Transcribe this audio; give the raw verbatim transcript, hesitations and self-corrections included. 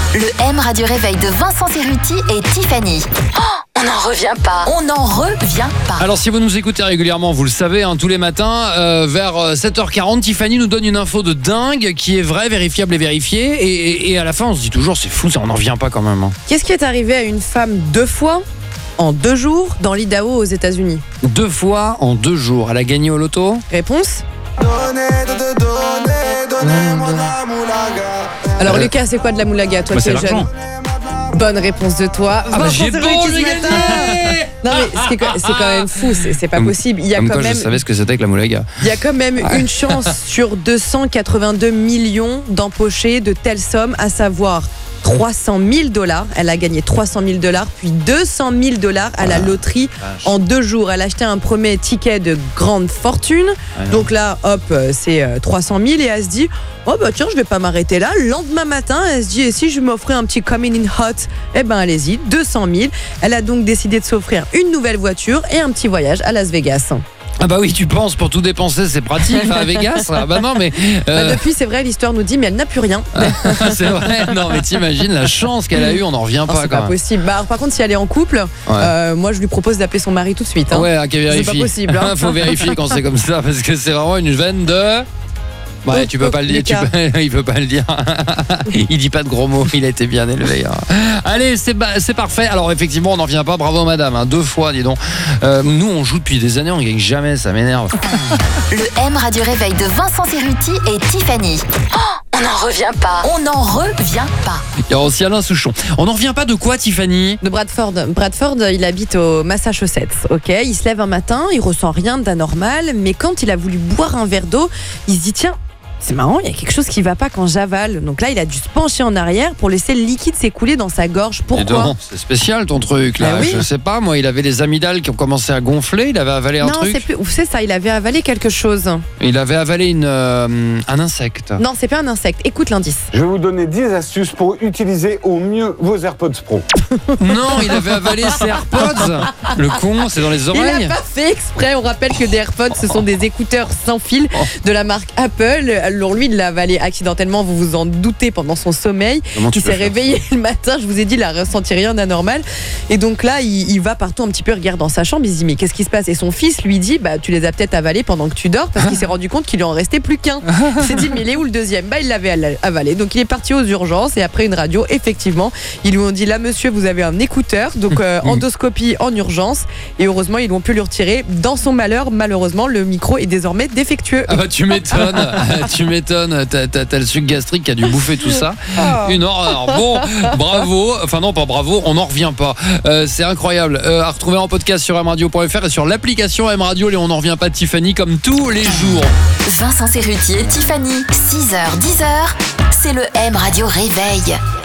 Le M Radio Réveil de Vincent Cerruti et Tiffany. Oh, on n'en revient pas. On n'en revient pas. Alors si vous nous écoutez régulièrement, vous le savez, hein, tous les matins, euh, vers sept heures quarante, Tiffany nous donne une info de dingue qui est vraie, vérifiable et vérifiée. Et, et, et à la fin, on se dit toujours, c'est fou, ça, on n'en revient pas quand même. Hein. Qu'est-ce qui est arrivé à une femme deux fois en deux jours dans l'Idaho aux États-Unis? Deux fois en deux jours. Elle a gagné au loto? Réponse? Alors Euh, Lucas, c'est quoi de la moulaga? Toi bah, qui c'est es jeune. l'argent. Bonne réponse de toi. Ah bah Vincent j'ai bon, Cerruti ce j'ai matin. gagné. Non mais ce qui est quand- c'est quand même fou, c'est, c'est pas Comme- possible. Il y a Comme quand quoi, même, je savais ce que c'était que la moulaga. il y a quand même une chance sur deux cent quatre-vingt-deux millions d'empocher de telles sommes, à savoir trois cent mille dollars. Elle a gagné trois cent mille dollars, puis deux cent mille dollars à la loterie en deux jours. Elle a acheté un premier ticket de grande fortune. Donc là, hop, c'est euh, trois cent mille et elle se dit, oh bah tiens, je vais pas m'arrêter là. Le lendemain matin, elle se dit, et si je m'offrais un petit coming in hot? Eh ben allez-y, deux cent mille. Elle a donc décidé de s'offrir une nouvelle voiture et un petit voyage à Las Vegas. Ah bah oui, tu penses, pour tout dépenser, c'est pratique à Vegas. Ah bah non, mais... euh, Bah, depuis, c'est vrai, l'histoire nous dit, mais elle n'a plus rien. c'est vrai, non mais t'imagines la chance qu'elle a eue, on n'en revient Non, pas c'est quand pas même. possible. Bah, alors, par contre, si elle est en couple, euh, moi, je lui propose d'appeler son mari tout de suite. Hein. Ouais, ok, vérifie. C'est pas possible. Hein. Faut vérifier quand c'est comme ça, parce que c'est vraiment une veine de... Ouais, Oh, tu peux oh, pas le dire, tu Lucas. peux- il peut pas le dire. Il dit pas de gros mots, il a été bien élevé. hein. Allez, c'est, ba- c'est parfait. Alors effectivement, on n'en vient pas, bravo madame, hein. Deux fois, dis donc. Euh, nous, on joue depuis des années, on gagne jamais, ça m'énerve. Le M Radio Réveil de Vincent Cerruti et Tiffany. Oh, on n'en revient pas. On n'en revient pas. Il y a aussi Alain Souchon. On n'en revient pas de quoi, Tiffany? De Bradford. Bradford, il habite au Massachusetts. Ok, il se lève un matin, il ressent rien d'anormal, mais quand il a voulu boire un verre d'eau, il se dit tiens. C'est marrant, il y a quelque chose qui va pas quand j'avale. Donc là, il a dû se pencher en arrière pour laisser le liquide s'écouler dans sa gorge. Dis Pourquoi? donc, c'est spécial ton truc là. Ah oui. Je sais pas, moi, il avait les amygdales qui ont commencé à gonfler, il avait avalé un Non, truc. c'est plus. C'est ça, il avait avalé quelque chose. Il avait avalé une, euh, un insecte. Non, c'est pas un insecte. Écoute l'indice. Je vais vous donner dix astuces pour utiliser au mieux vos AirPods Pro. Non, il avait avalé ses AirPods. Le con, c'est dans les Il oreilles. n'a pas fait exprès. On rappelle que des AirPods, ce sont des écouteurs sans fil de la marque Apple. Alors lui, il l'a avalé accidentellement, vous vous en doutez, pendant son sommeil. Comment tu Il peux s'est faire réveillé le matin, je vous ai dit, il a ressenti rien d'anormal. Et donc là, il, il va partout un petit peu, regarde dans sa chambre, il se dit, mais qu'est-ce qui se passe? Et son fils lui dit, bah tu les as peut-être avalés pendant que tu dors, parce qu'il s'est rendu compte qu'il lui en restait plus qu'un. Il s'est dit, mais il est où le deuxième? Bah il l'avait avalé. Donc il est parti aux urgences et après une radio, effectivement, ils lui ont dit, là monsieur, vous avez un écouteur, donc euh, endoscopie en urgence. Et heureusement, ils l'ont pu lui retirer. Dans son malheur, malheureusement, le micro est désormais défectueux. Ah bah tu m'étonnes, tu m'étonnes, t'as, t'as, t'as le sucre gastrique qui a dû bouffer tout ça. Une horreur. Bon, bravo, enfin non pas bravo, on n'en revient pas. Euh, c'est incroyable. Euh, à retrouver en podcast sur m radio point f r et sur l'application M Radio, les On n'en revient pas de Tiffany comme tous les jours. Vincent Cerruti et Tiffany, six heures dix heures, c'est le M Radio Réveil.